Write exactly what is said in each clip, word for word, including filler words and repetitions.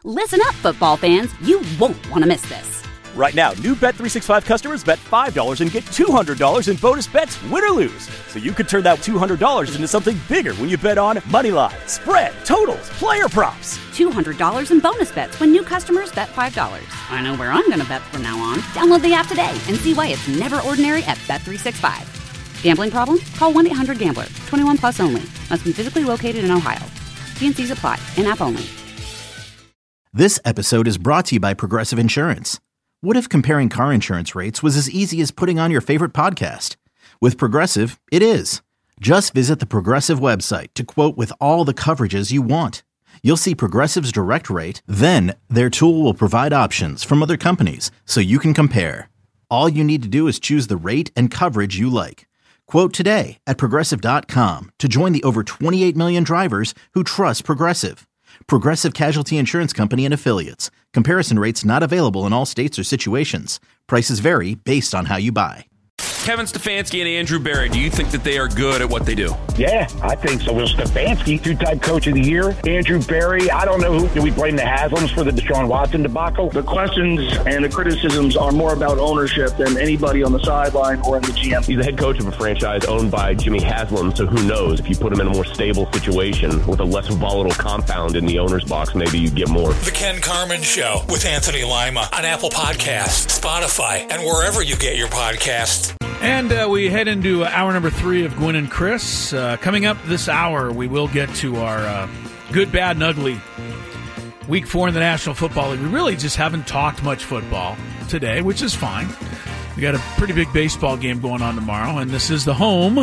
Listen up, football fans. You won't want to miss this. Right now, new Bet three sixty-five customers bet five dollars and get two hundred dollars in bonus bets, win or lose. So you could turn that two hundred dollars into something bigger when you bet on money line, spread, totals, player props. two hundred dollars in bonus bets when new customers bet five dollars. I know where I'm going to bet from now on. Download the app today and see why it's never ordinary at Bet three sixty-five. Gambling problem? Call one eight hundred gambler. twenty-one plus only. Must be physically located in Ohio. T and C's apply. In-app only. This episode is brought to you by Progressive Insurance. What if comparing car insurance rates was as easy as putting on your favorite podcast? With Progressive, it is. Just visit the Progressive website to quote with all the coverages you want. You'll see Progressive's direct rate, then their tool will provide options from other companies so you can compare. All you need to do is choose the rate and coverage you like. Quote today at Progressive dot com to join the over twenty-eight million drivers who trust Progressive. Progressive Casualty Insurance Company and Affiliates. Comparison rates not available in all states or situations. Prices vary based on how you buy. Kevin Stefanski and Andrew Berry, do you think that they are good at what they do? Yeah, I think so. Well, Stefanski, two-time coach of the year. Andrew Berry, I don't know who. Do we blame the Haslams for the Deshaun Watson debacle? The questions and the criticisms are more about ownership than anybody on the sideline or in the G M. He's the head coach of a franchise owned by Jimmy Haslam, so who knows? If you put him in a more stable situation with a less volatile compound in the owner's box, maybe you get more. The Ken Carman Show with Anthony Lima on Apple Podcasts, Spotify, and wherever you get your podcasts. And uh, we head into hour number three of Gwynn and Chris. Uh, coming up this hour, we will get to our uh, good, bad, and ugly week four in the National Football League. We really just haven't talked much football today, which is fine. We got a pretty big baseball game going on tomorrow, and this is the home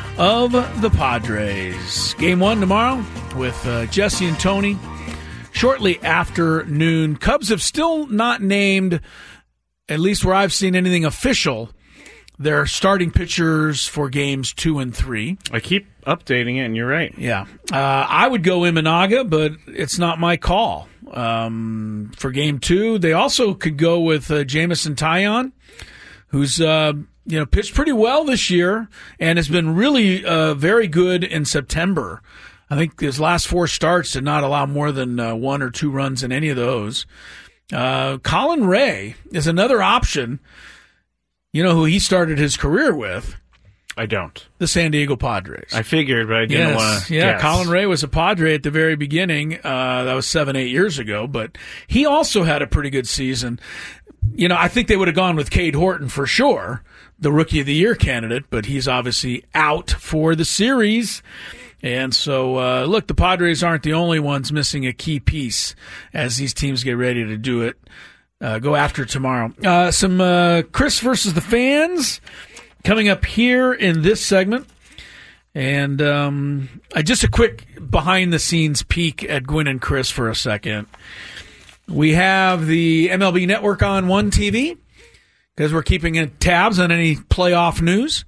of the Padres. Game one tomorrow with uh, Jesse and Tony. Shortly after noon, Cubs have still not named, at least where I've seen anything official, their starting pitchers for games two and three. I keep updating it, and you're right. Yeah. Uh, I would go Imanaga, but it's not my call. Um, for game two, they also could go with uh, Jameson Taillon, who's uh, you know pitched pretty well this year and has been really uh, very good in September. I think his last four starts did not allow more than uh, one or two runs in any of those. Uh, Colin Ray is another option. You know who he started his career with? I don't. The San Diego Padres. I figured, but I didn't yes, want to Yeah, guess. Colin Ray was a Padre at the very beginning. Uh, that was seven, eight years ago. But he also had a pretty good season. You know, I think they would have gone with Cade Horton for sure, the Rookie of the Year candidate, but he's obviously out for the series. And so, uh, look, the Padres aren't the only ones missing a key piece as these teams get ready to do it. Uh, go after tomorrow. Uh, some uh, Chris versus the fans coming up here in this segment. And um, uh, just a quick behind-the-scenes peek at Gwynn and Chris for a second. We have the M L B Network on one T V because we're keeping tabs on any playoff news.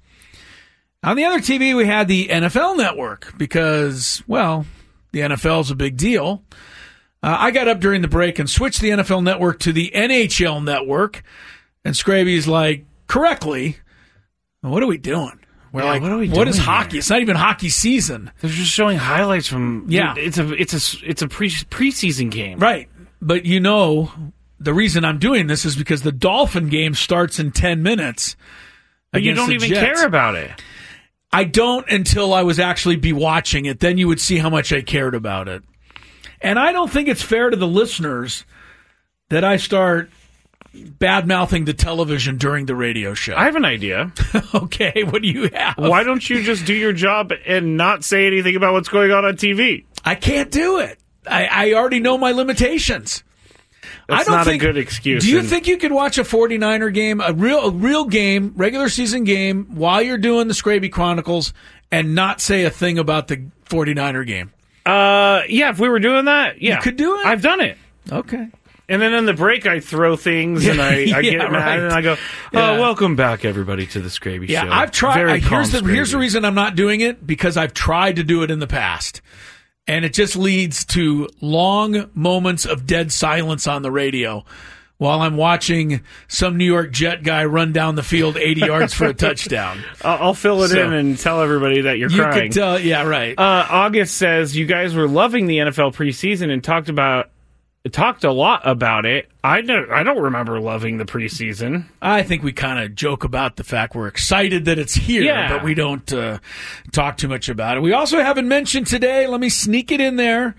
On the other T V, we had the N F L Network because, well, the N F L is a big deal. Uh, I got up during the break and switched the N F L Network to the N H L Network, and Scraby's like, correctly, what are we doing? We're yeah, like, what, are we what doing is hockey? here? It's not even hockey season. They're just showing highlights from. Yeah, it's a it's a it's a pre preseason game, right? But you know, the reason I'm doing this is because the Dolphin game starts in ten minutes. But you don't even Jets. care about it. I don't until I was actually be watching it. Then you would see how much I cared about it. And I don't think it's fair to the listeners that I start bad-mouthing the television during the radio show. I have an idea. Okay, what do you have? Why don't you just do your job and not say anything about what's going on on T V? I can't do it. I, I already know my limitations. That's I don't not think, a good excuse. Do you and, think you could watch a forty-niner game, a real a real game, regular season game, while you're doing the Scraby Chronicles and not say a thing about the forty-niner game? Uh, yeah, if we were doing that, yeah. You could do it? I've done it. Okay. And then in the break, I throw things and I, I yeah, get mad right. and I go, oh, yeah. welcome back, everybody, to the Scraby yeah, Show. Yeah, I've tried. Very I, here's, the, calm here's the Scraby. reason I'm not doing it, because I've tried to do it in the past. And it just leads to long moments of dead silence on the radio while I'm watching some New York Jet guy run down the field eighty yards for a touchdown. I'll, I'll fill it So, in and tell everybody that you're you crying. could tell, yeah, right. Uh, August says, you guys were loving the N F L preseason and talked about talked a lot about it. I don't, I don't remember loving the preseason. I think we kind of joke about the fact we're excited that it's here, Yeah. but we don't uh, talk too much about it. We also haven't mentioned today, let me sneak it in there,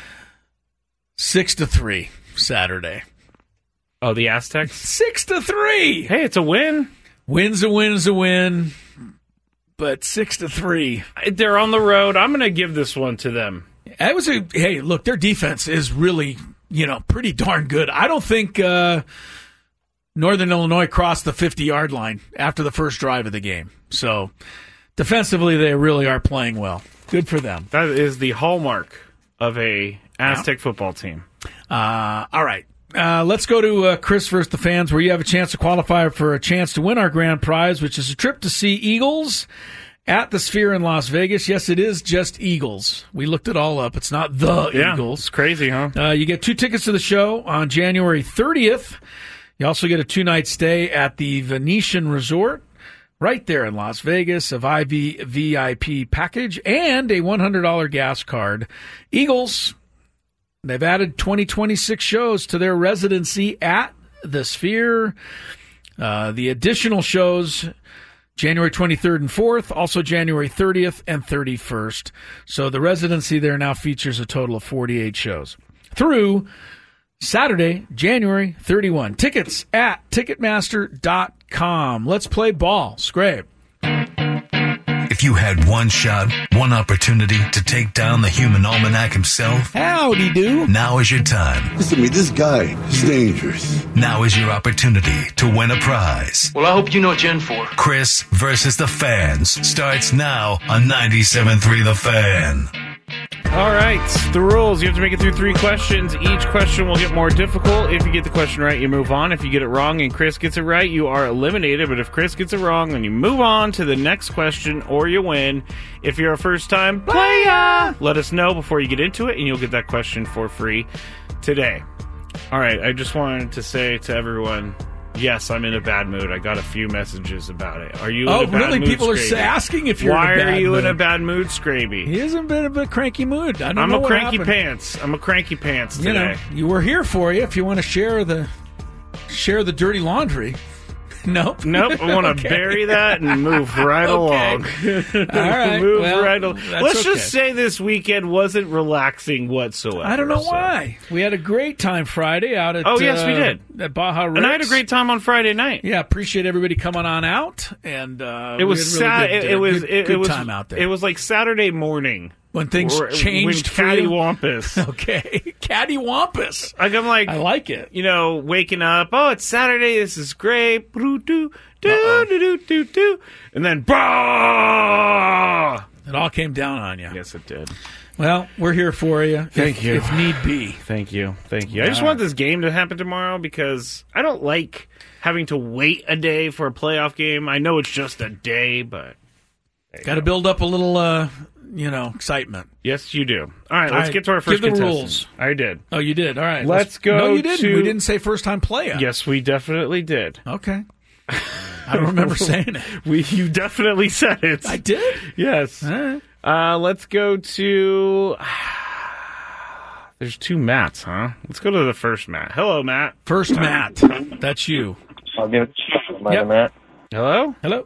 six to three Saturday. Oh, the Aztecs? Six to three. Hey, it's a win. Win's a win's a win, but six to three. They're on the road. I'm going to give this one to them. That was a hey. Look, their defense is really, you know, pretty darn good. I don't think uh, Northern Illinois crossed the fifty-yard line after the first drive of the game. So defensively, they really are playing well. Good for them. That is the hallmark of a Aztec yeah. football team. Uh, all right. Uh, let's go to uh, Chris versus the Fans, where you have a chance to qualify for a chance to win our grand prize, which is a trip to see Eagles at the Sphere in Las Vegas. Yes, it is just Eagles. We looked it all up. It's not the yeah, Eagles. It's crazy, huh? Uh, you get two tickets to the show on January thirtieth. You also get a two-night stay at the Venetian Resort right there in Las Vegas, a V I P package, and a one hundred dollars gas card. Eagles, they've added twenty twenty-six shows to their residency at the Sphere. Uh, the additional shows, January twenty-third and fourth, also January thirtieth and thirty-first. So the residency there now features a total of forty-eight shows through Saturday, January thirty-first. Tickets at Ticketmaster dot com. Let's play ball. Scrape. If you had one shot, one opportunity to take down the human almanac himself, howdy do. Now is your time. Listen to me, this guy is dangerous. Now is your opportunity to win a prize. Well, I hope you know what you're in for. Chris versus the Fans starts now on ninety-seven point three The Fan. All right, the rules. You have to make it through three questions. Each question will get more difficult. If you get the question right, you move on. If you get it wrong and Chris gets it right, you are eliminated. But if Chris gets it wrong, then you move on to the next question or you win. If you're a first-time player, let us know before you get into it, and you'll get that question for free today. All right, I just wanted to say to everyone, yes, I'm in a bad mood. I got a few messages about it. Are you oh, in a bad really? mood, People Scraby? are asking if you're Why in a bad mood. Why are you in a bad mood, Scraby? He is in a bit of a cranky mood. I don't I'm know a what cranky happened. pants. I'm a cranky pants today. You know, you were here for you if you want to share the share the dirty laundry. Nope. Nope. I want to okay. bury that and move right along. All right. move well, right along. Let's okay. just say this weekend wasn't relaxing whatsoever. I don't know so. why. We had a great time Friday out at Oh, yes, uh, we did. At Baja Ricks. And I had a great time on Friday night. Yeah, appreciate everybody coming on out. And uh, it was really sad. good, it, it was good, it, good it was time out there. It was like Saturday morning. When things or, changed when cattywampus. Okay. Cattywampus. Like, I'm like, I like it. You know, waking up, oh, it's Saturday, this is great. Do, do, do, do, do, do. And then, bah! It all came down on you. Yes, it did. Well, we're here for you. Thank if, you. If need be. Thank you. Thank you. I just want this game to happen tomorrow because I don't like having to wait a day for a playoff game. I know it's just a day, but... Got to build up a little... Uh, you know, excitement. Yes, you do. All right, All let's right, get to our first give the contestant. rules. I did. Oh, you did? All right. Let's, let's go No, you didn't. to... We didn't say first-time player. Yes, we definitely did. Okay. I don't remember saying it. We, you definitely said it. I did? Yes. All right. Uh, let's go to... There's two Matts, huh? Let's go to the first Matt. Hello, Matt. First Matt. That's you. I'll give it to yep. Matt. Hello? Hello.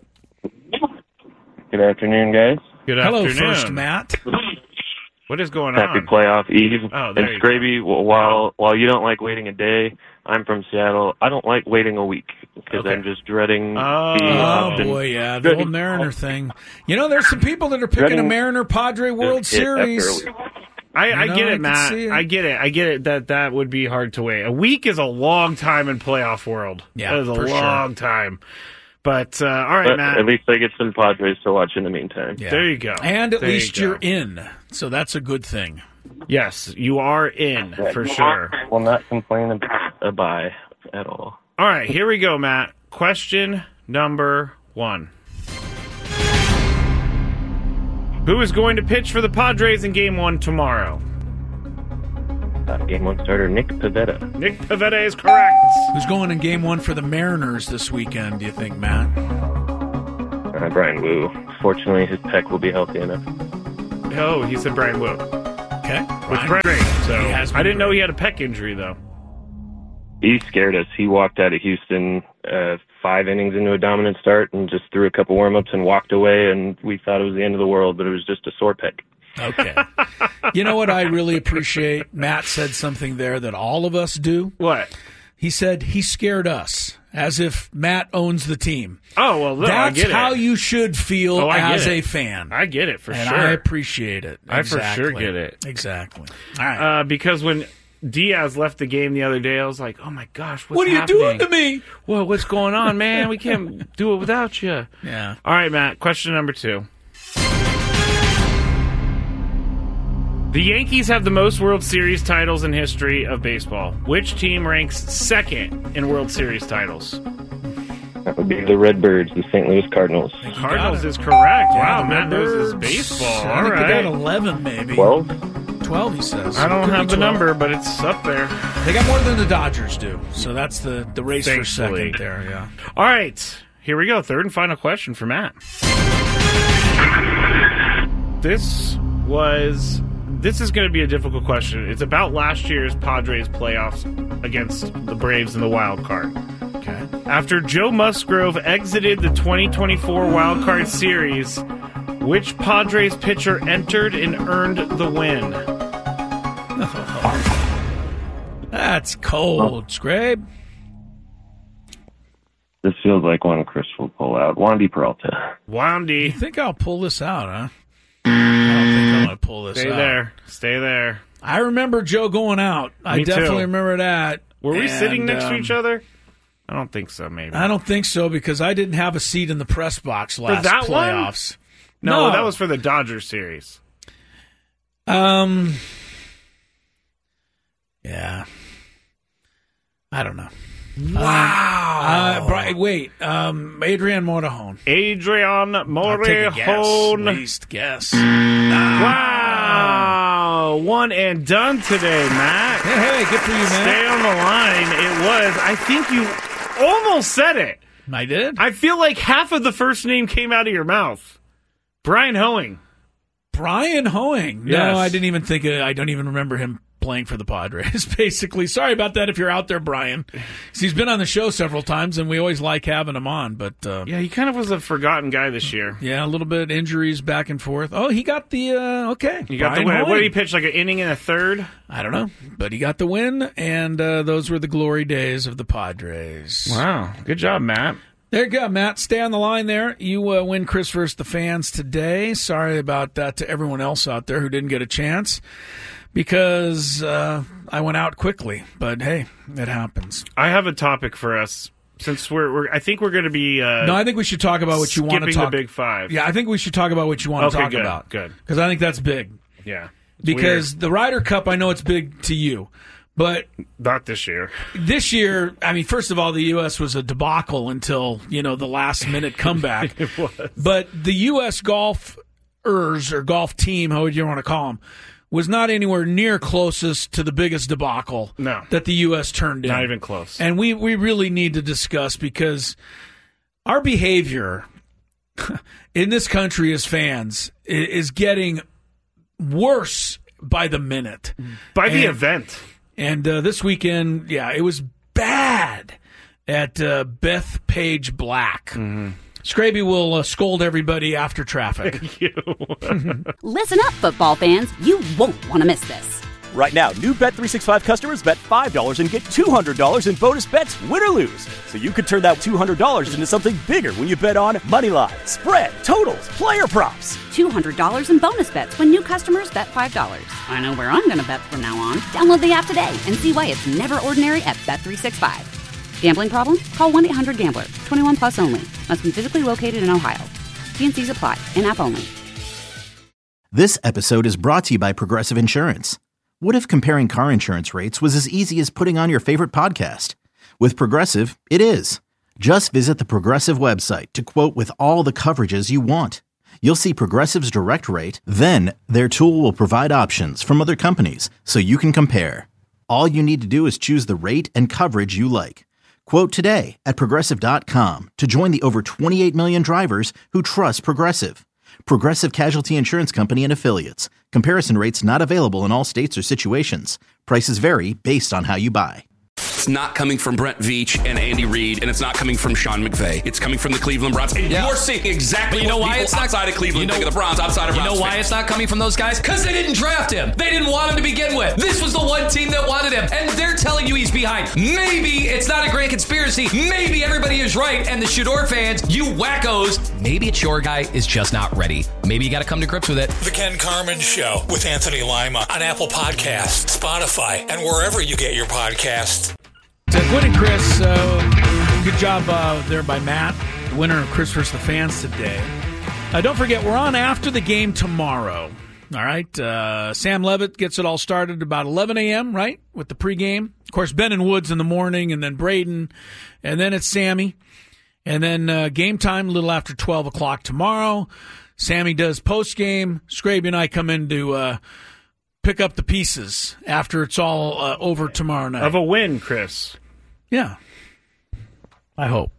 Good afternoon, guys. Good Hello, afternoon. First Matt. What is going Happy on? Happy playoff eve. Oh, there and you Scraby, go. while while you don't like waiting a day, I'm from Seattle. I don't like waiting a week because okay. I'm just dreading oh. the Oh, option. boy, yeah, the old Mariner thing. You know, there's some people that are picking dreading a Mariner-Padre World Series. I, I you know, get it, I Matt. it. I get it. I get it that that would be hard to wait. A week is a long time in playoff world. Yeah, that is a for long sure. time. But, uh, all right, but Matt. At least I get some Padres to watch in the meantime. Yeah. There you go. And at there least you you're in, so that's a good thing. Yes, you are in, for sure. Will not complain about a bye at all. All right, here we go, Matt. Question number one. Who is going to pitch for the Padres in Game one tomorrow? Uh, game one starter Nick Pivetta. Nick Pivetta is correct. Who's going in Game one for the Mariners this weekend, do you think, Matt? Uh, Brian Wu. Fortunately, his pec will be healthy enough. Oh, he said Brian Wu. Okay. Okay. With Ryan, Brett. So he has been I didn't know great. he had a pec injury though. He scared us. He walked out of Houston uh, five innings into a dominant start and just threw a couple warm-ups and walked away, and we thought it was the end of the world, but it was just a sore pec. Okay. You know what I really appreciate? Matt said something there that all of us do. What? He said he scared us, as if Matt owns the team. Oh, well, no, That's I get how it. you should feel Oh, I get as it. a fan. I get it for and sure. I appreciate it. I for Exactly. sure get it. Exactly. All right. Uh, because when Diaz left the game the other day, I was like, oh my gosh, what's What are you happening? doing to me? Well, what's going on, man? We can't do it without you. Yeah. All right, Matt, question number two. The Yankees have the most World Series titles in history of baseball. Which team ranks second in World Series titles? That would be the Redbirds, the Saint Louis Cardinals. Cardinals is correct. Yeah, Wow, the Matt knows his Redbirds. baseball. I All think right. they got eleven, maybe. Twelve? twelve, he says. I don't Could be have the twelve. number, but it's up there. They got more than the Dodgers do, so that's the, the race for Thankfully. second there, yeah. All right, here we go. Third and final question for Matt. This was... This is going to be a difficult question. It's about last year's Padres playoffs against the Braves in the wild card. Okay. After Joe Musgrove exited the twenty twenty-four wild card series, which Padres pitcher entered and earned the win? That's cold, Scrape. This feels like one Chris will pull out. Wandy Peralta. Wandy. You think I'll pull this out, huh? I don't think I'm going to pull this Stay out. there. Stay there. I remember Joe going out. I Me definitely too. remember that. Were we And, sitting next to um, each other? I don't think so, maybe. I don't think so because I didn't have a seat in the press box last for that playoffs. One? No, No. that was for the Dodgers series. Um. Yeah. I don't know. Wow. Uh, Bri- wait. Um. Adrian Morejon. Adrian I'll take a guess. Morejon. Least guess. Wow. One and done today, Matt. Hey, hey, good for you, man. Stay on the line. It was. I think you almost said it. I did? I feel like half of the first name came out of your mouth. Brian Hoeing. Brian Hoeing. Yes. No, I didn't even think. Of, I don't even remember him playing for the Padres, basically. Sorry about that if you're out there, Brian. 'Cause he's been on the show several times, and we always like having him on. But uh, Yeah, he kind of was a forgotten guy this year. yeah, a little bit injuries back and forth. Oh, he got the, uh, okay. You got Brian the win. What Hoeing. did he pitch, like an inning and a third? I don't know, but he got the win, and uh, those were the glory days of the Padres. Wow. Good job, Matt. There you go, Matt. Stay on the line there. You uh, win Chris versus the fans today. Sorry about that to everyone else out there who didn't get a chance because uh, I went out quickly. But, hey, it happens. I have a topic for us. Since we're, we're I think we're going to be uh, No, I think we should talk about what you want to skipping talk the Big Five. Yeah, I think we should talk about what you want Okay, to talk good, about. good. Because I think that's big. Yeah. It's Because weird. the Ryder Cup, I know it's big to you. But Not this year. this year, I mean, first of all, the U S was a debacle until, you know, the last minute comeback. It was. But the U S golfers or golf team, however you want to call them, was not anywhere near closest to the biggest debacle No. that the U S turned in. Not even close. And we, we really need to discuss because our behavior in this country as fans i- is getting worse by the minute. By the And- event. And uh, this weekend, yeah, it was bad at uh, Beth Page Black. Mm-hmm. Scraby will uh, scold everybody after traffic. Listen up, football fans. You won't want to miss this. Right now, new Bet three sixty-five customers bet five dollars and get two hundred dollars in bonus bets, win or lose. So you could turn that two hundred dollars into something bigger when you bet on money line, spread, totals, player props. two hundred dollars in bonus bets when new customers bet five dollars. I know where I'm going to bet from now on. Download the app today and see why it's never ordinary at Bet three sixty-five. Gambling problem? Call one eight hundred gambler. twenty-one plus only. Must be physically located in Ohio. T and C's apply. In-app only. This episode is brought to you by Progressive Insurance. What if comparing car insurance rates was as easy as putting on your favorite podcast? With Progressive, it is. Just visit the Progressive website to quote with all the coverages you want. You'll see Progressive's direct rate, then their tool will provide options from other companies so you can compare. All you need to do is choose the rate and coverage you like. Quote today at Progressive dot com to join the over twenty-eight million drivers who trust Progressive. Progressive Casualty Insurance Company and Affiliates. Comparison rates not available in all states or situations. Prices vary based on how you buy. It's not coming from Brent Veach and Andy Reid, and it's not coming from Sean McVay. It's coming from the Cleveland Browns. And Yeah. you're seeing exactly But you know what why people it's not- outside of Cleveland you know- think of the Browns, outside of You Browns know why fans. it's not coming from those guys? Because they didn't draft him. They didn't want him to begin with. This was the one team that wanted him, and they're telling you he's behind. Maybe it's not a great conspiracy. Maybe everybody is right, and the Shador fans, you wackos, maybe it's your guy is just not ready. Maybe you got to come to grips with it. The Ken Carmen Show with Anthony Lima on Apple Podcasts, Spotify, and wherever you get your podcasts. So Quinn and Chris, uh, good job uh, there by Matt, the winner of Chris versus the Fans today. Uh, don't forget, we're on after the game tomorrow. All right, uh, Sam Levitt gets it all started about eleven a.m., right, with the pregame. Of course, Ben and Woods in the morning, and then Braden, and then it's Sammy. And then uh, game time a little after twelve o'clock tomorrow. Sammy does postgame. Scraby and I come in to uh, pick up the pieces after it's all uh, over tomorrow night. Of a win, Chris. Yeah. I hope.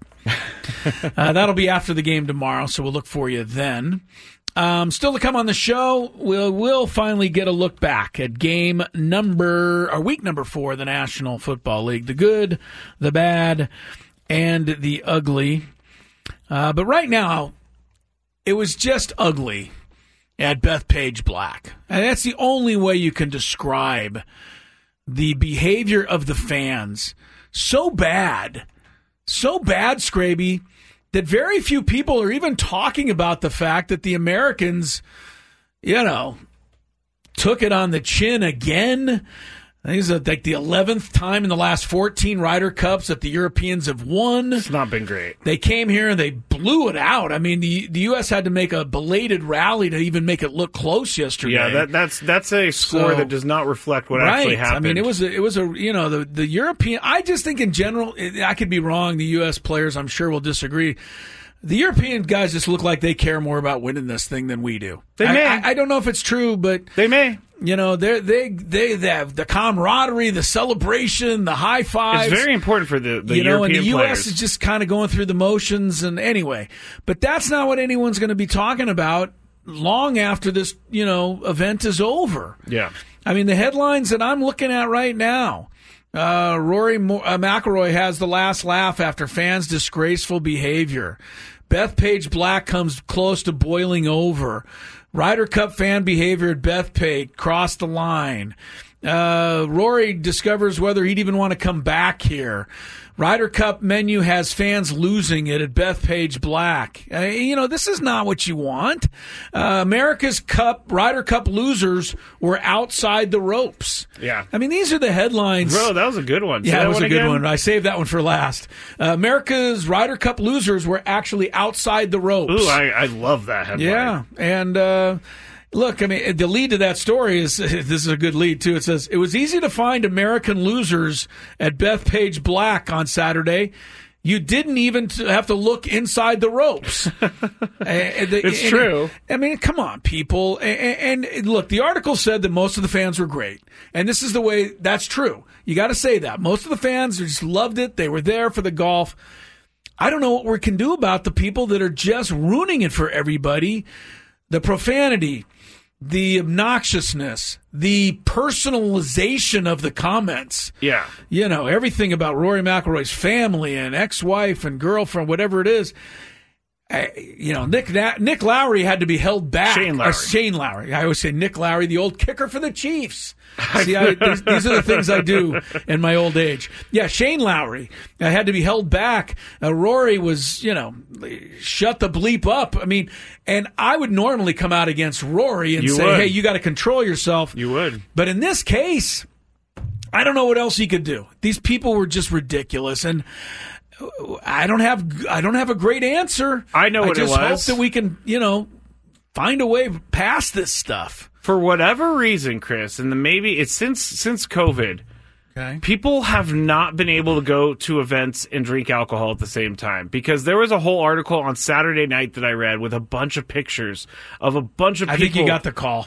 uh, that'll be after the game tomorrow, so we'll look for you then. Um, still to come on the show, we'll, we'll finally get a look back at game number, or week number four of the National Football League. The good, the bad, and the ugly. Uh, but right now, it was just ugly at Bethpage Black. And that's the only way you can describe the behavior of the fans. So bad, so bad, Scraby, that very few people are even talking about the fact that the Americans, you know, took it on the chin again. I think it's like the eleventh time in the last fourteen Ryder Cups that the Europeans have won. It's not been great. They came here and they blew it out. I mean, the the U S had to make a belated rally to even make it look close yesterday. Yeah, that, that's that's a score So- that does not reflect what right. actually happened. I mean, it was a, it was a you know the the European. I just think in general, I could be wrong. The U S players, I'm sure, will disagree. The European guys just look like they care more about winning this thing than we do. They I, may. I, I don't know if it's true, but they may. You know, they they they they have the camaraderie, the celebration, the high fives. It's very important for the, the you know, European and the U S players. is just kind of going through the motions. And anyway, but that's not what anyone's going to be talking about long after this, you know, event is over. Yeah. I mean, the headlines that I'm looking at right now. Uh, Rory Mo- uh, McIlroy has the last laugh after fans' disgraceful behavior. Bethpage Black comes close to boiling over. Ryder Cup fan behavior at Bethpage crossed the line. Uh, Rory discovers whether he'd even want to come back here. Ryder Cup menu has fans losing it at Bethpage Black. Uh, you know, this is not what you want. Uh, America's Cup, Ryder Cup losers were outside the ropes. Yeah. I mean, these are the headlines. Bro, that was a good one. Say Yeah, that it was one a good again? one. I saved that one for last. Uh, America's Ryder Cup losers were actually outside the ropes. Ooh, I, I love that headline. Yeah, and uh, look, I mean, the lead to that story is, this is a good lead, too. It says, it was easy to find American losers at Bethpage Black on Saturday. You didn't even t- have to look inside the ropes. It's true. I mean, come on, people. And, and look, the article said that most of the fans were great. And this is the way, that's true. You got to say that. Most of the fans just loved it. They were there for the golf. I don't know what we can do about the people that are just ruining it for everybody. The profanity, the obnoxiousness, the personalization of the comments. Yeah. You know, everything about Rory McIlroy's family and ex-wife and girlfriend, whatever it is. Uh, you know, Nick Nick Lowry had to be held back. Shane Lowry. Uh, Shane Lowry. I always say Nick Lowry, the old kicker for the Chiefs. See, I, these, these are the things I do in my old age. Yeah, Shane Lowry uh, had to be held back. Uh, Rory was, you know, shut the bleep up. I mean, and I would normally come out against Rory and You say, would. hey, you got to control yourself. You would. But in this case, I don't know what else he could do. These people were just ridiculous, and I don't have I don't have a great answer. I know what I just it was. hope that we can, you know, find a way past this stuff. For whatever reason, Chris, and the maybe it's since since COVID, okay, people have not been able to go to events and drink alcohol at the same time, because there was a whole article on Saturday night that I read with a bunch of pictures of a bunch of I people. think you got the call.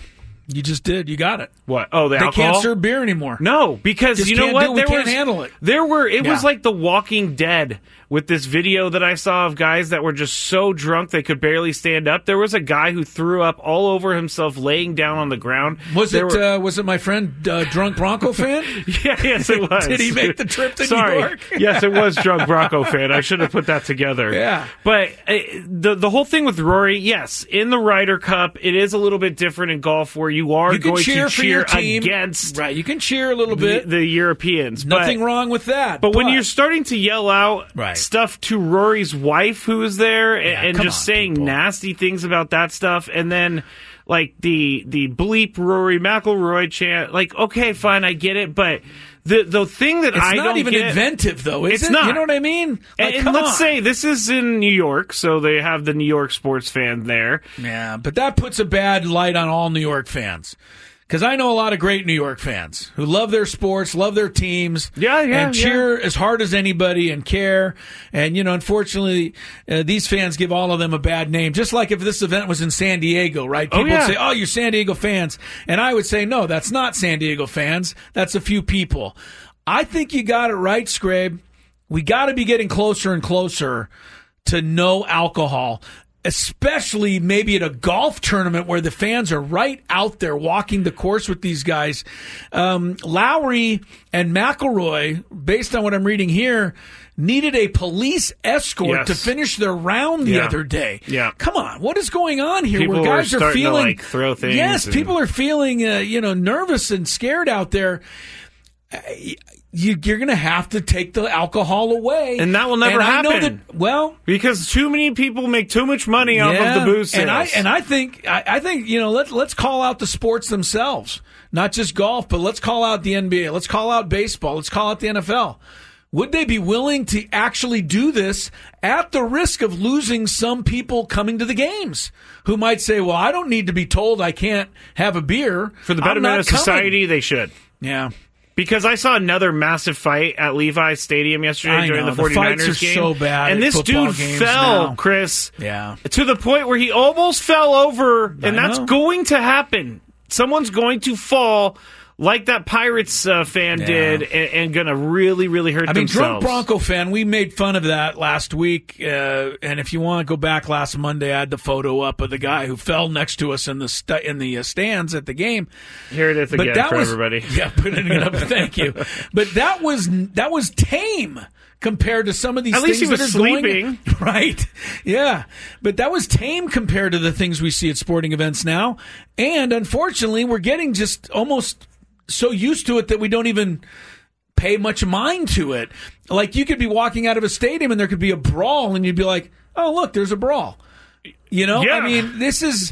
You just did. You got it. What? Oh, the they alcohol? can't serve beer anymore. No, because just you know can't what? Do, we there can't was, handle it. There were. It yeah. was like The Walking Dead with this video that I saw of guys that were just so drunk they could barely stand up. There was a guy who threw up all over himself, laying down on the ground. Was there it? Were, uh, was it my friend, uh, drunk Bronco fan? yeah, yes, it was. Did he make the trip to Sorry. New York? Yes, it was drunk Bronco fan. I should have put that together. Yeah, but uh, the the whole thing with Rory, yes, in the Ryder Cup, it is a little bit different in golf where you are you can going cheer to for cheer your team. against right. You can cheer a little bit the, the Europeans. Nothing but, wrong with that. But, but when you're starting to yell out right. stuff to Rory's wife, who is there, yeah, and just on, saying people. nasty things about that stuff, and then like the the bleep Rory McIlroy chant, like okay, fine, I get it, but. The the thing that it's I not don't even get, inventive though, is it's it? not. You know what I mean? Like, and come let's on. say this is in New York, so they have the New York sports fan there. Yeah, but that puts a bad light on all New York fans. Because I know a lot of great New York fans who love their sports, love their teams, yeah, yeah, and cheer yeah. as hard as anybody and care. And, you know, unfortunately, uh, these fans give all of them a bad name. Just like if this event was in San Diego, right? People oh, yeah. would say, oh, you're San Diego fans. And I would say, no, that's not San Diego fans. That's a few people. I think you got it right, Scrabe. We got to be getting closer and closer to no alcohol. Especially maybe at a golf tournament where the fans are right out there walking the course with these guys. Um, Lowry and McIlroy, based on what I'm reading here, needed a police escort yes. to finish their round the yeah. other day. Yeah. Come on, what is going on here? People where guys were are starting feeling to, like, throw things. Yes, and... people are feeling uh, you know nervous and scared out there. Uh, You, you're going to have to take the alcohol away. And that will never and happen. I know that, well, because too many people make too much money yeah, off of the booze sales. And I, and I think, I, I think, you know, let's, let's call out the sports themselves. Not just golf, but let's call out the N B A. Let's call out baseball. Let's call out the N F L. Would they be willing to actually do this at the risk of losing some people coming to the games who might say, well, I don't need to be told I can't have a beer. For the betterment of society, they should. Yeah. Because I saw another massive fight at Levi's Stadium yesterday I during know, the 49ers the fights are game. so bad and at this football dude games fell, now. Chris, yeah. to the point where he almost fell over, I and that's know. going to happen. Someone's going to fall like that Pirates uh, fan Yeah. did and, and going to really, really hurt I mean, themselves. drunk Bronco fan, we made fun of that last week. Uh, and if you want to go back last Monday, I had the photo up of the guy who fell next to us in the st- in the uh, stands at the game. Here it is But again that for was, everybody. Yeah, putting it up. Thank you. But that was that was tame compared to some of these At things least he was that are sleeping. going, right? Yeah, but that was tame compared to the things we see at sporting events now. And unfortunately, we're getting just almost so used to it that we don't even pay much mind to it. Like, you could be walking out of a stadium and there could be a brawl, and you'd be like, oh, look, there's a brawl. You know? Yeah. I mean, this is...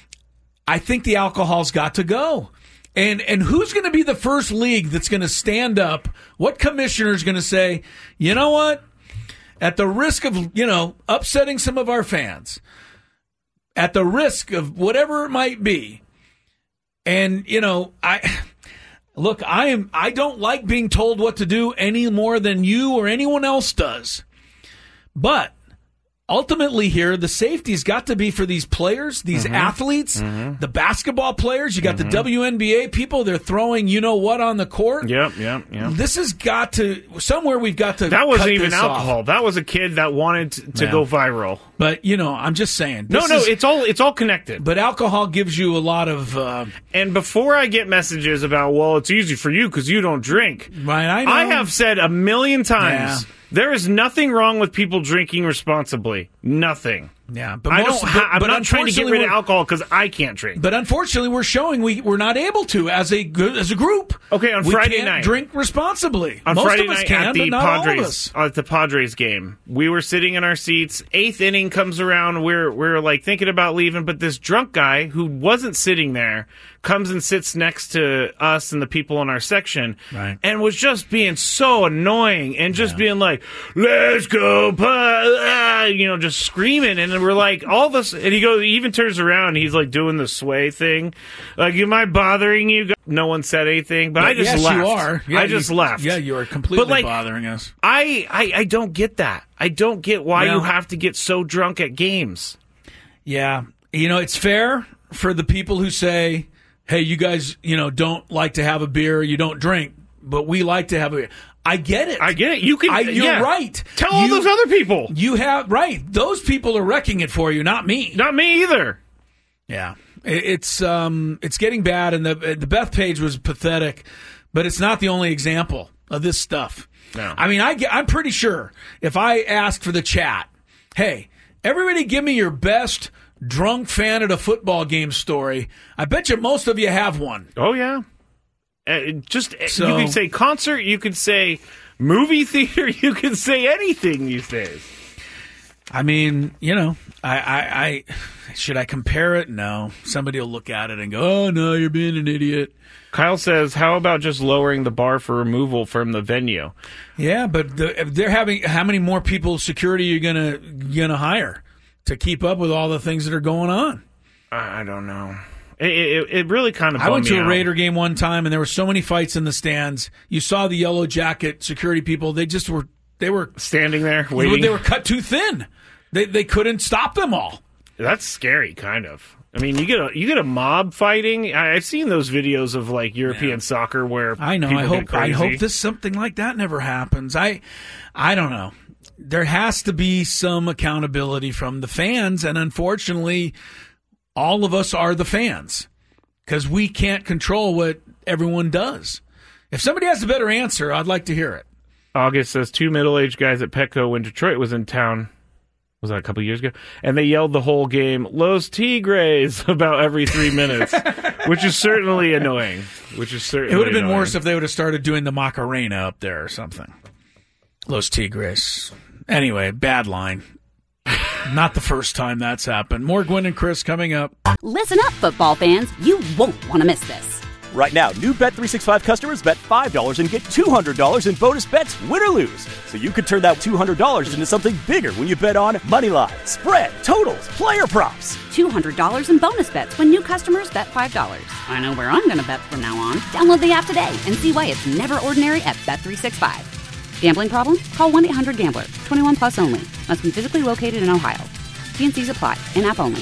I think the alcohol's got to go. And and who's going to be the first league that's going to stand up? What commissioner is going to say, you know what? At the risk of, you know, upsetting some of our fans, at the risk of whatever it might be, and, you know, I... Look, I am. I don't like being told what to do any more than you or anyone else does. But ultimately here, the safety's got to be for these players, these mm-hmm. athletes, mm-hmm. the basketball players. You got mm-hmm. the W N B A people. They're throwing you know what on the court. Yep, yep, yep. This has got to, somewhere we've got to That wasn't cut even this alcohol. off. That was a kid that wanted to, to Yeah. go viral. But, you know, I'm just saying. No, this no, is- it's all it's all connected. But alcohol gives you a lot of... Uh, And before I get messages about, well, it's easy for you because you don't drink, right, I know. I have said a million times, Yeah. there is nothing wrong with people drinking responsibly. Nothing. Yeah, but I most- don't. Ha- but- I'm but not trying to get unfortunately rid of we're- alcohol because I can't drink. But unfortunately, we're showing we, we're not able to as a good as a group. Okay, on we Friday can't night. drink responsibly. On Most Friday of us night can, at the but not all of Padres us. at the Padres game, we were sitting in our seats. Eighth inning comes around. We're we're like thinking about leaving, but this drunk guy who wasn't sitting there comes and sits next to us and the people in our section, Right. and was just being so annoying and just being like, "Let's go, pa-" you know, just screaming. And then we're like, all of us. And he goes, he even turns around. And he's like doing the sway thing, like, "Am I bothering you?" No one said anything, but, But I just yes, left. you are. Yeah, I just you- left. Yeah, you are completely But, like, bothering us. I, I, I don't get that. I don't get why Well- you have to get so drunk at games. Yeah, you know, it's fair for the people who say, hey, you guys, you know, don't like to have a beer, you don't drink, but we like to have a beer. I get it. I get it. You can. I, you're yeah. right. Tell all you, those other people. You have right. Those people are wrecking it for you, not me. Not me either. Yeah, it, it's um, it's getting bad, and the the Beth page was pathetic, but it's not the only example of this stuff. No. I mean, I I'm pretty sure if I asked for the chat, hey, everybody, give me your best drunk fan at a football game story. I bet you most of you have one. Oh yeah. Uh, just So- you can say concert, you could say movie theater, you can say anything these days. I mean, you know, I, I, I should I compare it? No. Somebody will look at it and go, "Oh no, you're being an idiot." Kyle says, "How about just lowering the bar for removal from the venue?" Yeah, but the, if they're having how many more people security you're gonna gonna hire to keep up with all the things that are going on? I don't know. It, it, it really kind of. I went bummed to me a out. Raider game one time, and there were so many fights in the stands. You saw the yellow jacket security people; they just were they were standing there waiting. They were cut too thin. They they couldn't stop them all. That's scary, kind of. I mean, you get a you get a mob fighting. I, I've seen those videos of like European yeah. soccer where I know. people I get hope crazy. I hope this something like that never happens. I I don't know. There has to be some accountability from the fans, and unfortunately, all of us are the fans because we can't control what everyone does. If somebody has a better answer, I'd like to hear it. August says two middle-aged guys at Petco when Detroit was in town. Was that a couple years ago? And they yelled the whole game, "Los Tigres," about every three minutes, which is certainly annoying. Which is certainly It would have been annoying. worse if they would have started doing the Macarena up there or something. Los Tigres. Anyway, bad line. Not the first time that's happened. More Gwen and Chris coming up. Listen up, football fans. You won't want to miss this. Right now, new Bet three sixty-five customers bet five dollars and get two hundred dollars in bonus bets, win or lose. So you could turn that two hundred dollars into something bigger when you bet on Moneyline, spread, totals, player props. two hundred dollars in bonus bets when new customers bet five dollars. I know where I'm going to bet from now on. Download the app today and see why it's never ordinary at Bet three sixty-five. Gambling problem? Call one eight hundred gambler. twenty-one plus only. Must be physically located in Ohio. T and C's apply. In-app only.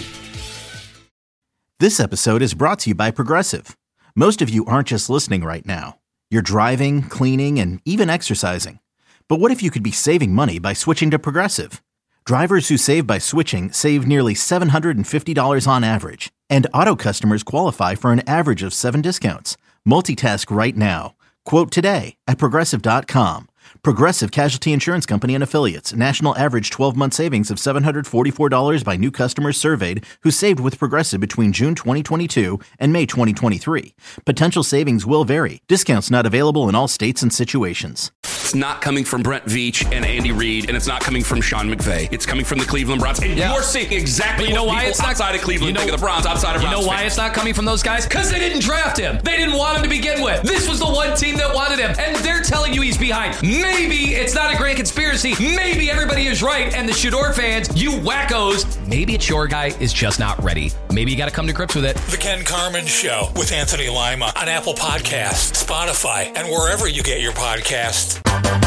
This episode is brought to you by Progressive. Most of you aren't just listening right now. You're driving, cleaning, and even exercising. But what if you could be saving money by switching to Progressive? Drivers who save by switching save nearly seven hundred fifty dollars on average. And auto customers qualify for an average of seven discounts. Multitask right now. Quote today at Progressive dot com. Progressive Casualty Insurance Company and Affiliates. National average twelve-month savings of seven hundred forty-four dollars by new customers surveyed who saved with Progressive between June twenty twenty-two and May twenty twenty-three. Potential savings will vary. Discounts not available in all states and situations. It's not coming from Brent Veach and Andy Reid, and it's not coming from Sean McVay. It's coming from the Cleveland Browns. And Yeah. you're seeing exactly But you know what why people it's not- outside of Cleveland you know- think of the Browns, outside of You Browns know why fans. it's not coming from those guys? Because they didn't draft him. They didn't want him to begin with. This was the one team that wanted him, and they're telling you he's behind. Maybe it's not a grand conspiracy. Maybe everybody is right, and the Shador fans, you wackos, maybe it's your guy is just not ready. Maybe you got to come to grips with it. The Ken Carmen Show with Anthony Lima on Apple Podcasts, Spotify, and wherever you get your podcasts.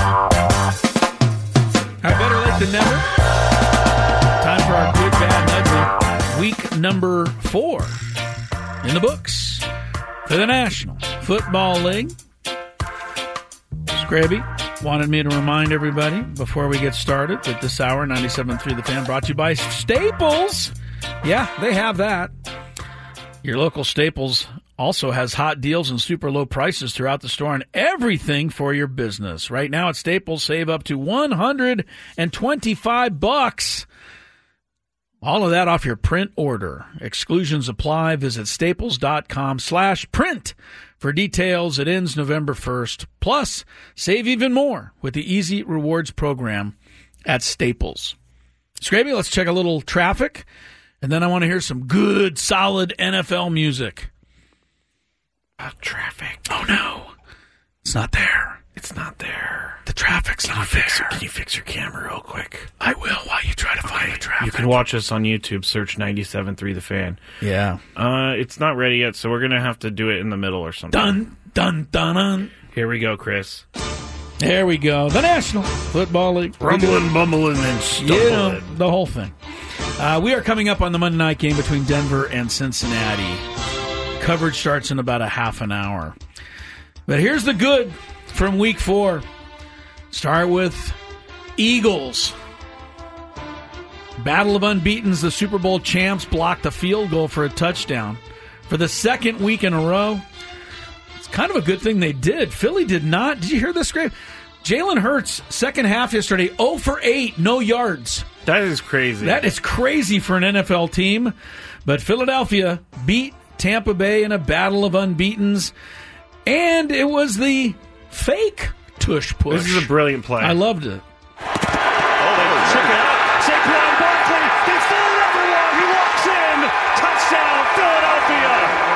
All right, better late than never. Time for our good, bad, ugly. Week number four in the books for the National Football League. Scraby wanted me to remind everybody before we get started that this hour, ninety-seven point three The Fan, brought to you by Staples. Yeah, they have that. Your local Staples also has hot deals and super low prices throughout the store on everything for your business. Right now at Staples, save up to one hundred twenty-five bucks. All of that off your print order. Exclusions apply. Visit staples.com slash print for details. It ends November first. Plus, save even more with the Easy Rewards program at Staples. Scraby, let's check a little traffic, and then I want to hear some good, solid N F L music. Uh, traffic. Oh, no. It's not there. It's not there. The traffic's Can not you fix there. Your, can you fix your camera real quick? I will while you try to find the traffic. You can watch us on YouTube. Search ninety-seven point three The Fan. Yeah. Uh, it's not ready yet, so we're going to have to do it in the middle or something. Dun, dun, dun, dun. Here we go, Chris. There we go. The National Football League. Rumbling, bumbling, and stumbling. You know, the whole thing. Uh, we are coming up on the Monday night game between Denver and Cincinnati. Coverage starts in about a half an hour. But here's the good from week four. Start with Eagles. Battle of Unbeatens, the Super Bowl champs blocked a field goal for a touchdown. For the second week in a row, it's kind of a good thing they did. Philly did not. Did you hear this, Grave? Jalen Hurts, second half yesterday, zero for eight, no yards. That is crazy. That is crazy for an N F L team. But Philadelphia beat Tampa Bay in a battle of unbeatens. And it was the fake tush push. This is a brilliant play. I loved it. Oh, they took it out. Saquon Barkley gets the another one. He walks in. Touchdown, Philadelphia.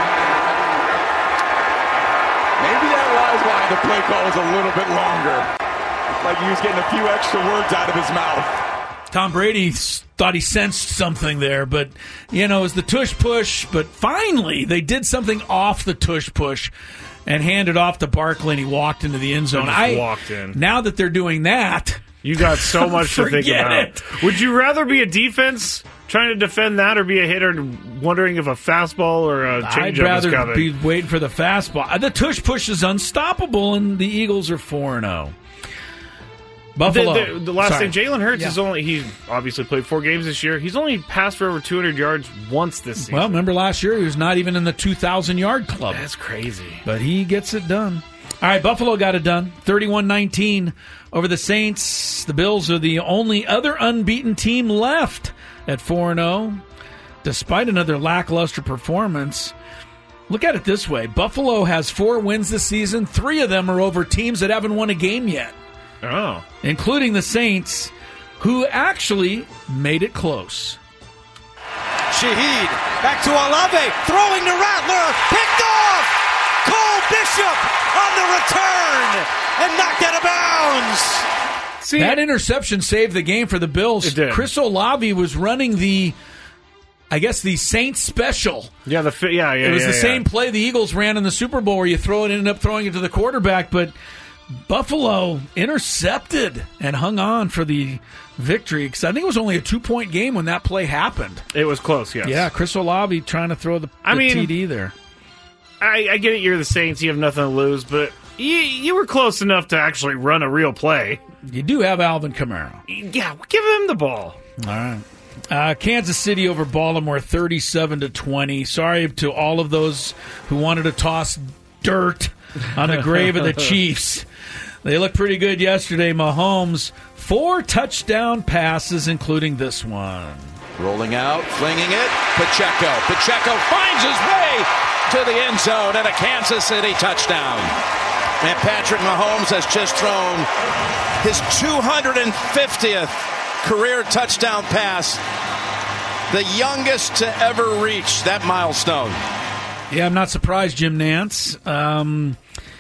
Maybe that was why the play call was a little bit longer. It's like he was getting a few extra words out of his mouth. Tom Brady thought he sensed something there, but, you know, it was the tush push. But finally, they did something off the tush push and handed off to Barkley, and he walked into the end zone. Just I walked in. Now that they're doing that, you got so much to think about. It. Would you rather be a defense trying to defend that, or be a hitter wondering if a fastball or a changeup I'd is rather coming? be waiting for the fastball. The tush push is unstoppable, and the Eagles are four and zero. Buffalo. The, the, the last Sorry. thing, Jalen Hurts Yeah. is only, he obviously played four games this year. He's only passed for over two hundred yards once this season. Well, remember last year he was not even in the two thousand yard club. That's crazy. But he gets it done. All right, Buffalo got it done. thirty-one nineteen over the Saints. The Bills are the only other unbeaten team left at four and oh. Despite another lackluster performance, look at it this way. Buffalo has four wins this season. Three of them are over teams that haven't won a game yet. Oh. Including the Saints, who actually made it close. Shaheed back to Olave, throwing to Rattler, picked off! Cole Bishop on the return and knocked out of bounds. See, that interception saved the game for the Bills. It did. Chris Olave was running the, I guess, the Saints special. Yeah, the yeah, yeah. It was yeah, the yeah. same play the Eagles ran in the Super Bowl where you throw it, ended up throwing it to the quarterback, but Buffalo intercepted and hung on for the victory, because I think it was only a two-point game when that play happened. It was close, yes. Yeah, Chris Olave trying to throw the, the I mean, T D there. I, I get it, you're the Saints, you have nothing to lose, but you, you were close enough to actually run a real play. You do have Alvin Kamara. Yeah, give him the ball. All right. Uh, Kansas City over Baltimore, thirty-seven to twenty. Sorry to all of those who wanted to toss dirt on the grave of the Chiefs. They looked pretty good yesterday. Mahomes, four touchdown passes, including this one. Rolling out, flinging it. Pacheco. Pacheco finds his way to the end zone and a Kansas City touchdown. And Patrick Mahomes has just thrown his two hundred fiftieth career touchdown pass, the youngest to ever reach that milestone. Yeah, I'm not surprised, Jim Nance. Um,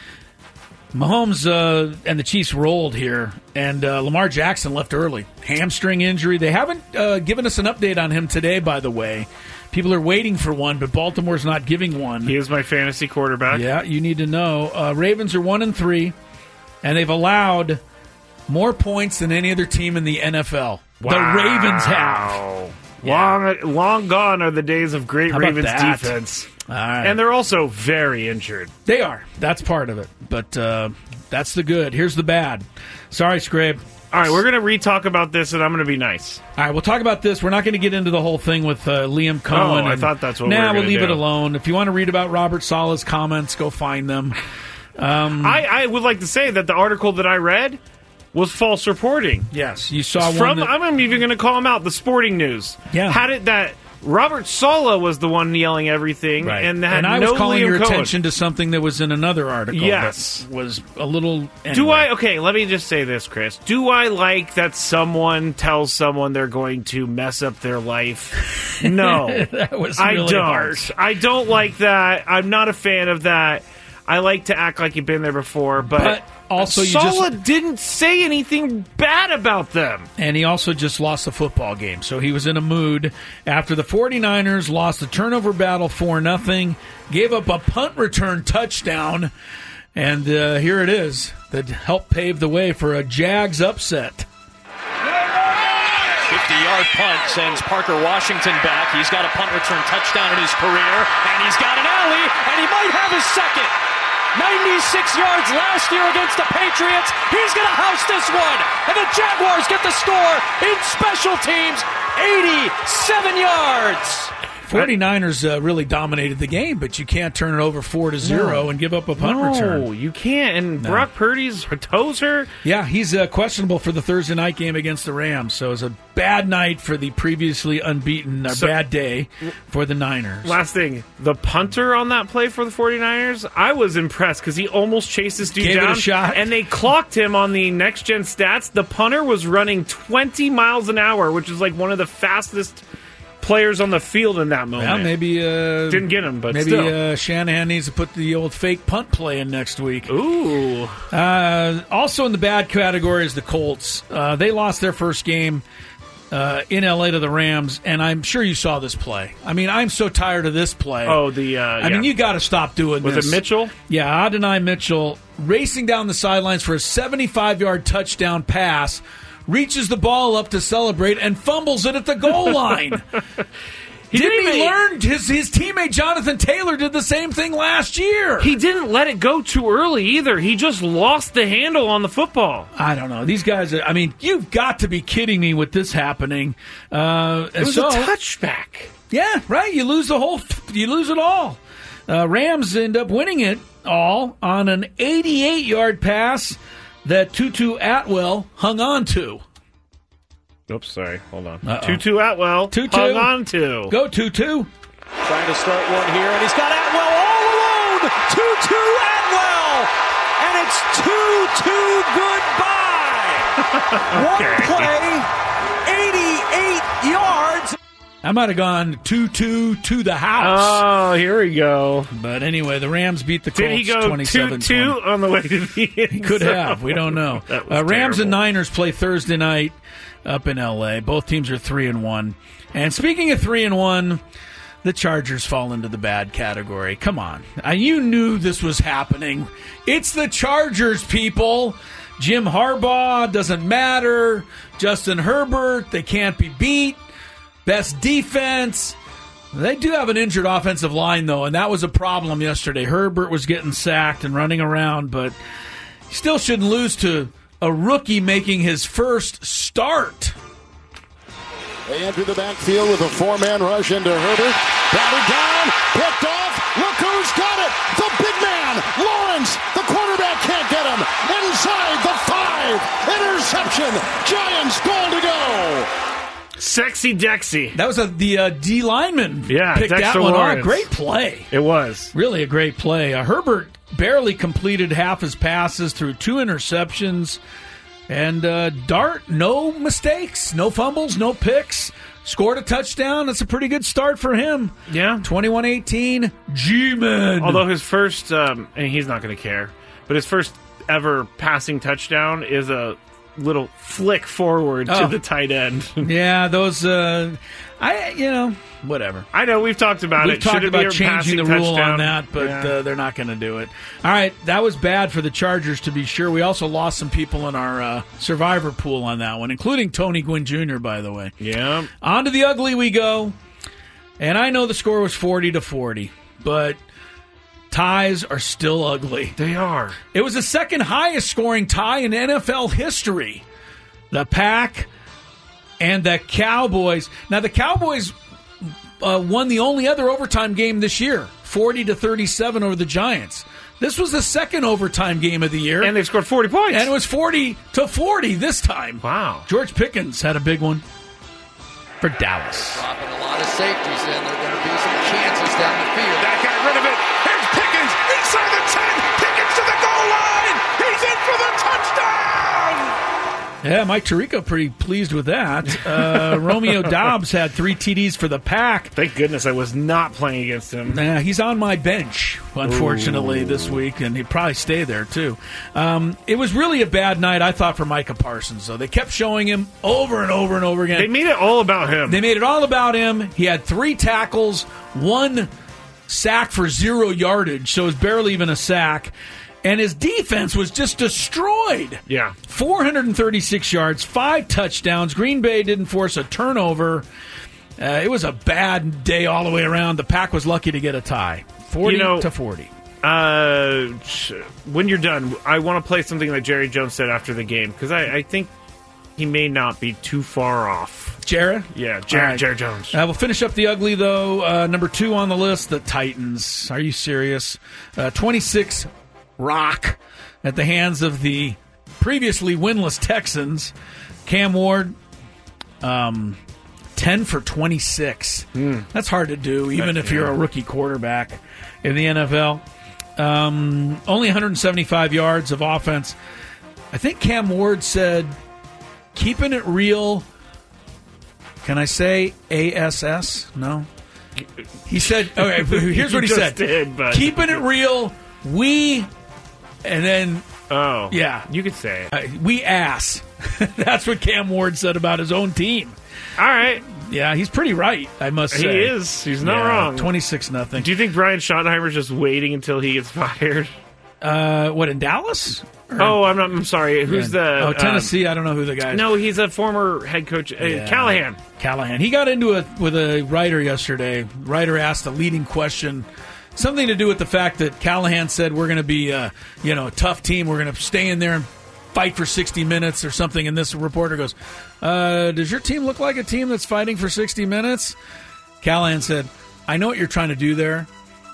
Mahomes uh, and the Chiefs rolled here, and uh, Lamar Jackson left early. Hamstring injury. They haven't uh, given us an update on him today, by the way. People are waiting for one, but Baltimore's not giving one. He is my fantasy quarterback. Yeah, you need to know. Uh, Ravens are one and three, and they've allowed more points than any other team in the N F L. Wow. The Ravens have. Long, long gone are the days of great How about Ravens that? defense. All right. And they're also very injured. They are. That's part of it. But uh, that's the good. Here's the bad. Sorry, Scrape. All right, we're going to re-talk about this, and I'm going to be nice. All right, we'll talk about this. We're not going to get into the whole thing with uh, Liam Cohen. Oh, I and, thought that's what nah, we were we'll gonna leave do. it alone. If you want to read about Robert Sala's comments, go find them. Um, I, I would like to say that the article that I read was false reporting. Yes, you saw one From, that- I'm even going to call him out, the Sporting News. Yeah. Had it that Robert Saleh was the one yelling everything, Right. and had and I no was calling Liam your Cohen. attention to something that was in another article. Yes. that was a little. Anyway. Do I? Okay, let me just say this, Chris. Do I like that someone tells someone they're going to mess up their life? No, that was I really don't. harsh. I don't like that. I'm not a fan of that. I like to act like you've been there before, but, But also you Saleh just- didn't say anything bad about them. And he also just lost a football game, so he was in a mood after the 49ers lost the turnover battle four nothing, gave up a punt return touchdown, and uh, here it is that helped pave the way for a Jags upset. fifty-yard punt sends Parker Washington back. He's got a punt return touchdown in his career, and he's got an alley, and he might have his second. ninety-six yards last year against the Patriots. He's going to house this one, and the Jaguars get the score in special teams, eighty-seven yards. forty-niners uh, really dominated the game, but you can't turn it over four to zero No. and give up a punt no, return. No, you can't. And No. Brock Purdy's toes hurt. Yeah, he's uh, questionable for the Thursday night game against the Rams. So it's a bad night for the previously unbeaten, a So- bad day for the Niners. Last thing, the punter on that play for the forty-niners, I was impressed because he almost chased this dude Gave it down. a shot. And they clocked him on the next-gen stats. The punter was running twenty miles an hour, which is like one of the fastest players on the field in that moment. Well, maybe uh, Didn't get him, but maybe still. uh, Shanahan needs to put the old fake punt play in next week. Ooh. Uh, also in the bad category is the Colts. Uh, they lost their first game uh, in L A to the Rams, and I'm sure you saw this play. I mean, I'm so tired of this play. Oh, the uh, I yeah. mean, you got to stop doing Was this. it Mitchell? Yeah, Adonai Mitchell racing down the sidelines for a seventy-five-yard touchdown pass. Reaches the ball up to celebrate and fumbles it at the goal line. He Didn't didn't he even- learn? His, his teammate Jonathan Taylor did the same thing last year. He didn't let it go too early either. He just lost the handle on the football. I don't know. These guys, are, I mean, you've got to be kidding me with this happening. Uh, It was so, a touchback. Yeah, right. You lose the whole, you lose it all. Uh, Rams end up winning it all on an eighty-eight-yard pass that Tutu Atwell hung on to. Oops, sorry. Hold on. Uh-oh. Tutu Atwell Tutu. hung on to. Go, Tutu. Trying to start one here, and he's got Atwell all alone. Tutu Atwell, and it's Tutu goodbye. One play, eighty-eight yards. I might have gone two two to the house. Oh, here we go. But anyway, the Rams beat the Colts Did he go twenty-seven two two on the way to the end He could zone? have. We don't know. That was Uh, Rams terrible. and Niners play Thursday night up in L A. Both teams are three and one. And speaking of three and one, the Chargers fall into the bad category. Come on, uh, you knew this was happening. It's the Chargers, people. Jim Harbaugh doesn't matter. Justin Herbert, they can't be beat. Best defense. They do have an injured offensive line, though, and that was a problem yesterday. Herbert was getting sacked and running around, but he still shouldn't lose to a rookie making his first start. They enter the backfield with a four-man rush into Herbert. Batted down, picked off. Look who's got it. The big man, Lawrence. The quarterback can't get him. Inside the five. Interception. Giants goal to go. Sexy Dexy. That was a, the uh, D lineman Yeah, picked Dexter that one Lawrence. off. Great play. It was. Really a great play. Uh, Herbert barely completed half his passes through two interceptions. And uh, Dart, no mistakes, no fumbles, no picks. Scored a touchdown. That's a pretty good start for him. Yeah. twenty-one eighteen. G-Man. Although his first, um, and he's not going to care, but his first ever passing touchdown is a little flick forward Oh. to the tight end. Yeah, those, uh, I, you know, whatever. I know, we've talked about We've it. talked Should it be about a changing the passing rule touchdown? on that, but Yeah. uh, they're not going to do it. All right, that was bad for the Chargers, to be sure. We also lost some people in our uh, survivor pool on that one, including Tony Gwynn Junior, by the way. Yeah. On to the ugly we go. And I know the score was forty to forty, but ties are still ugly. They are. It was the second highest scoring tie in N F L history. The Pack and the Cowboys. Now, the Cowboys uh, won the only other overtime game this year, forty to thirty-seven over the Giants. This was the second overtime game of the year. And they've scored forty points. And it was forty to forty this time. Wow. George Pickens had a big one for Dallas. Dropping a lot of safeties in. There are going to be some chances down the field. That got rid of it. Here's Pickens inside the ten. Pickens to the goal line. He's in for the touchdown. Yeah, Mike Tirico pretty pleased with that. Uh, Romeo Doubs had three T Ds for the Pack. Thank goodness I was not playing against him. Nah, he's on my bench, unfortunately, Ooh. this week, and he'd probably stay there, too. Um, it was really a bad night, I thought, for Micah Parsons, though. They kept showing him over and over and over again. They made it all about him. They made it all about him. He had three tackles, one sack for zero yardage, so it was barely even a sack. and his defense was just destroyed. Yeah. four hundred thirty-six yards, five touchdowns. Green Bay didn't force a turnover. Uh, it was a bad day all the way around. The Pack was lucky to get a tie, forty You know, to forty. Uh, when you're done, I want to play something that Jerry Jones said after the game, because I, I think he may not be too far off. Jared? Yeah, Jared, right. Jared Jones. Uh, we'll finish up the ugly, though. Uh, number two on the list, the Titans. Are you serious? Uh, twenty-six rock at the hands of the previously winless Texans. Cam Ward, um, ten for twenty-six. Mm. That's hard to do, even That's, if you're yeah. a rookie quarterback in the N F L. Um, only one hundred seventy-five yards of offense. I think Cam Ward said, keeping it real. Can I say A S S? No. He said, okay, here's what he just said. Did, but... Keeping it real, we, and then, oh, yeah. You could say it. Uh, we ass. That's what Cam Ward said about his own team. All right. Yeah, he's pretty right, I must say. He is. He's not yeah, wrong. twenty-six nothing. Do you think Brian Schottenheimer's just waiting until he gets fired? Uh, what, in Dallas? Or, oh, I'm not. I'm sorry. Who's the? Oh, Tennessee. Um, I don't know who the guy is. No, he's a former head coach, uh, Yeah. Callahan. Callahan. He got into it with a writer yesterday. Writer asked a leading question, something to do with the fact that Callahan said we're going to be, uh, you know, a tough team. We're going to stay in there and fight for sixty minutes or something. And this reporter goes, uh, "Does your team look like a team that's fighting for sixty minutes?" Callahan said, "I know what you're trying to do there,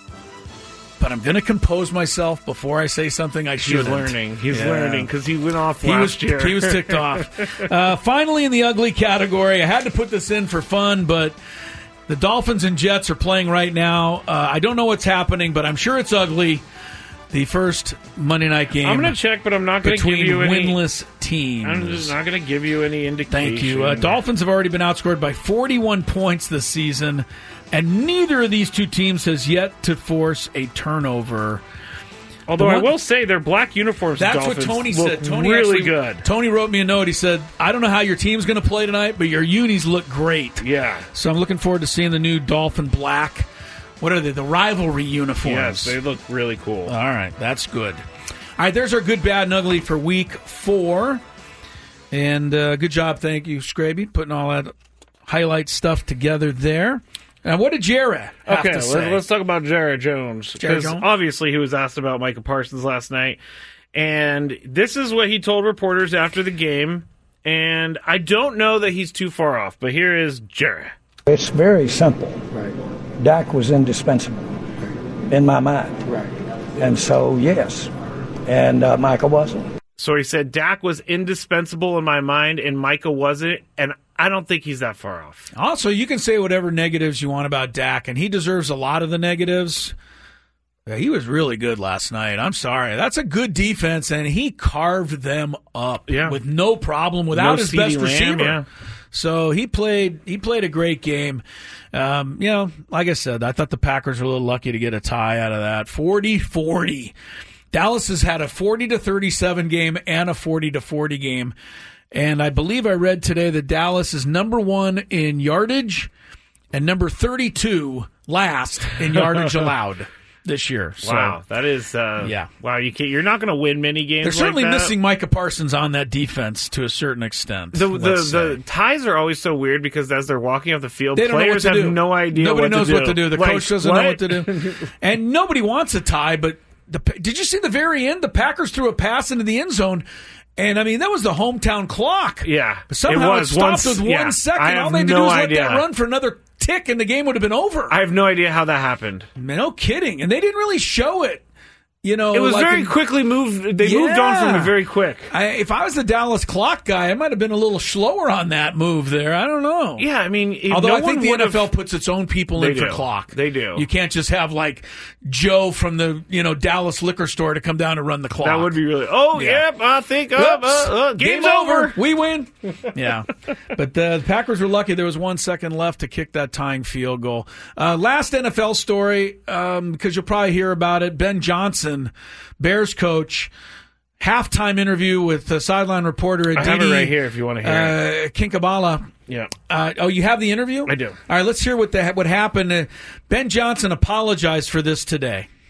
but I'm going to compose myself before I say something I shouldn't." He's learning. He's Yeah. learning because he went off He last was, year. he was ticked off. Uh, finally, in the ugly category, I had to put this in for fun, but the Dolphins and Jets are playing right now. Uh, I don't know what's happening, but I'm sure it's ugly. The first Monday night game. I'm going to check, but I'm not going to give between you any winless teams. I'm just not going to give you any indication. Thank you. Uh, Dolphins have already been outscored by forty-one points this season, and neither of these two teams has yet to force a turnover. Although The I one- will say their black uniforms. That's Dolphins what Tony look said. Tony really actually, good. Tony wrote me a note. He said, "I don't know how your team's going to play tonight, but your unis look great." Yeah. So I'm looking forward to seeing the new Dolphin black. What are they? The rivalry uniforms. Yes, they look really cool. All right, that's good. All right, there's our good, bad, and ugly for week four. And uh, good job, thank you, Scraby, putting all that highlight stuff together there. Now, what did Jared have Okay, to let's, say? let's talk about Jared Jones. Jared Because Jones? obviously he was asked about Micah Parsons last night. And this is what he told reporters after the game. And I don't know that he's too far off, but here is Jared. It's very simple. Right. Dak was indispensable in my mind. Right. And so, yes. And uh, Micah wasn't. So he said Dak was indispensable in my mind and Micah wasn't. And I don't think he's that far off. Also, you can say whatever negatives you want about Dak, and he deserves a lot of the negatives. Yeah, he was really good last night. I'm sorry. That's a good defense, and he carved them up Yeah. with no problem without No his CeeDee best Lamb, receiver. yeah. So he played he played a great game. Um, you know, like I said, I thought the Packers were a little lucky to get a tie out of that. forty forty. Dallas has had a forty to thirty-seven game and a forty to forty game. And I believe I read today that Dallas is number one in yardage and number thirty-two last in yardage allowed this year. So, Wow, that is uh, yeah. Wow, you can't, you're not going to win many games. They're certainly like that. missing Micah Parsons on that defense to a certain extent. The the, let's say. the ties are always so weird because as they're walking off the field, They don't know players what to have do. no idea. Nobody what knows to do. what to do. The Like, coach doesn't what? know what to do, and nobody wants a tie. But the, did you see the very end? The Packers threw a pass into the end zone. And, I mean, that was the hometown clock. Yeah. But somehow it, was. stopped Once- with yeah. one second. I have All they had to no do was idea. let that run for another tick, and the game would have been over. I have no idea how that happened. Man, no kidding. And they didn't really show it. You know, It was like very in- quickly moved. They moved on from Yeah. it very quick. I, if I was the Dallas clock guy, I might have been a little slower on that move there. I don't know. Yeah, I mean, if Although no I think one the would N F L have- puts its own people They in for do. clock. They do. You can't just have like Joe from the you know Dallas liquor store to come down and run the clock. That would be really. Oh, Yeah. yep. I think. Uh, Oops. uh, uh, game's Game over. We win. Yeah. But the Packers were lucky. There was one second left to kick that tying field goal. Uh, last N F L story, um, because you'll probably hear about it. Ben Johnson, Bears coach, halftime interview with the sideline reporter. I have it Aditi, right here if you want to hear it. uh, Kinkabala. Yeah. Uh, oh, you have the interview? I do. All right, let's hear what the, what happened. Uh, Ben Johnson apologized for this today.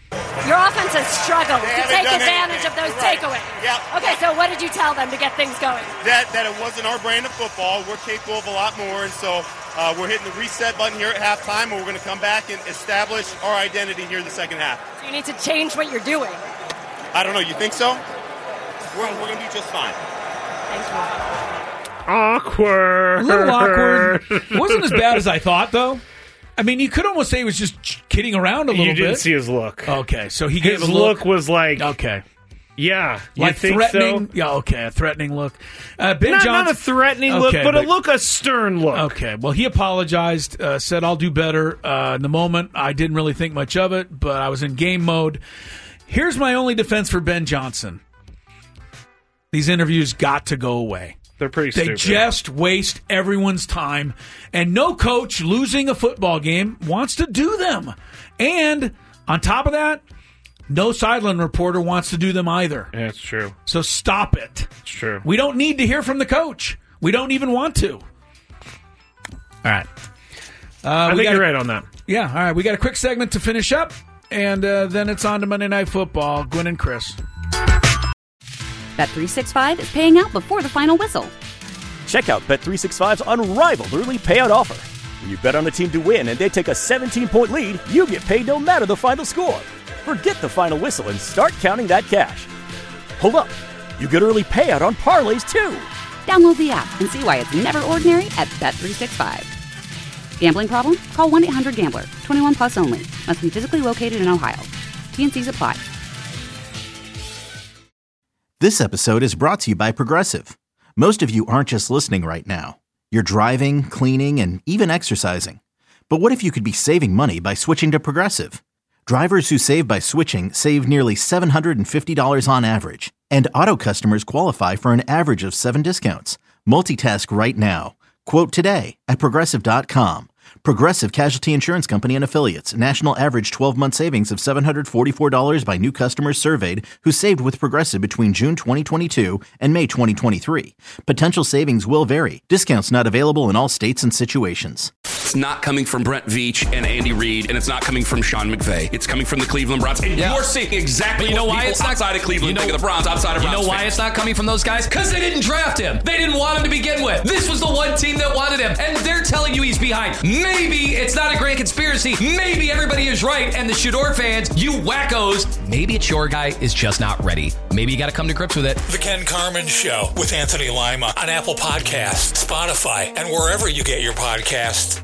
Your offense has struggled They to haven't take done advantage anything. of those Right. takeaways. Yep. Okay, so what did you tell them to get things going? That that it wasn't our brand of football. We're capable of a lot more, and so uh, we're hitting the reset button here at halftime, and we're going to come back and establish our identity here in the second half. So you need to change what you're doing. I don't know. You think so? We're, we're going to be just fine. Thanks, Rob. Awkward. A little awkward. It wasn't as bad as I thought, though. I mean, you could almost say he was just kidding around a little You bit. didn't see his look. Okay, so he His gave a look. look was like, okay, yeah, you like think threatening. so? Yeah, okay, a threatening look. Uh, Ben not, Johnson, not a threatening look, Okay, but, a look, a stern look. Okay, well, he apologized, uh, said, I'll do better. Uh, in the moment, I didn't really think much of it, but I was in game mode. Here's my only defense for Ben Johnson. These interviews got to go away. They're pretty They stupid. just waste everyone's time. And no coach losing a football game wants to do them. And on top of that, no sideline reporter wants to do them either. Yeah, it's true. So stop it. It's true. We don't need to hear from the coach. We don't even want to. All right. Uh, I we think got you're a- right on that. Yeah, all right. We got a quick segment to finish up, and uh, then it's on to Monday Night Football. Gwen and Chris. Bet three sixty-five is paying out before the final whistle. Check out Bet three sixty-five's unrivaled early payout offer. When you bet on a team to win and they take a seventeen-point lead, you get paid no matter the final score. Forget the final whistle and start counting that cash. Hold up. You get early payout on parlays, too. Download the app and see why it's never ordinary at Bet three sixty-five. Gambling problem? Call one eight hundred gambler. twenty-one plus only. Must be physically located in Ohio. T N Cs apply. This episode is brought to you by Progressive. Most of you aren't just listening right now. You're driving, cleaning, and even exercising. But what if you could be saving money by switching to Progressive? Drivers who save by switching save nearly seven hundred fifty dollars on average. And auto customers qualify for an average of seven discounts. Multitask right now. Quote today at Progressive dot com. Progressive Casualty Insurance Company and Affiliates. National average twelve-month savings of seven hundred forty-four dollars by new customers surveyed who saved with Progressive between June twenty twenty-two and May twenty twenty-three. Potential savings will vary. Discounts not available in all states and situations. It's not coming from Brent Veach and Andy Reid, and it's not coming from Sean McVay. It's coming from the Cleveland Browns. And Yeah. you're seeing exactly But you know what why people it's not outside of Cleveland you know, think of the Browns, outside of You Browns know why fans. it's not coming from those guys? Because they didn't draft him. They didn't want him to begin with. This was the one team that wanted him, and they're telling you he's behind. Maybe it's not a grand conspiracy. Maybe everybody is right, and the Shador fans, you wackos, maybe it's your guy is just not ready. Maybe you got to come to grips with it. The Ken Carmen Show with Anthony Lima on Apple Podcasts, Spotify, and wherever you get your podcasts.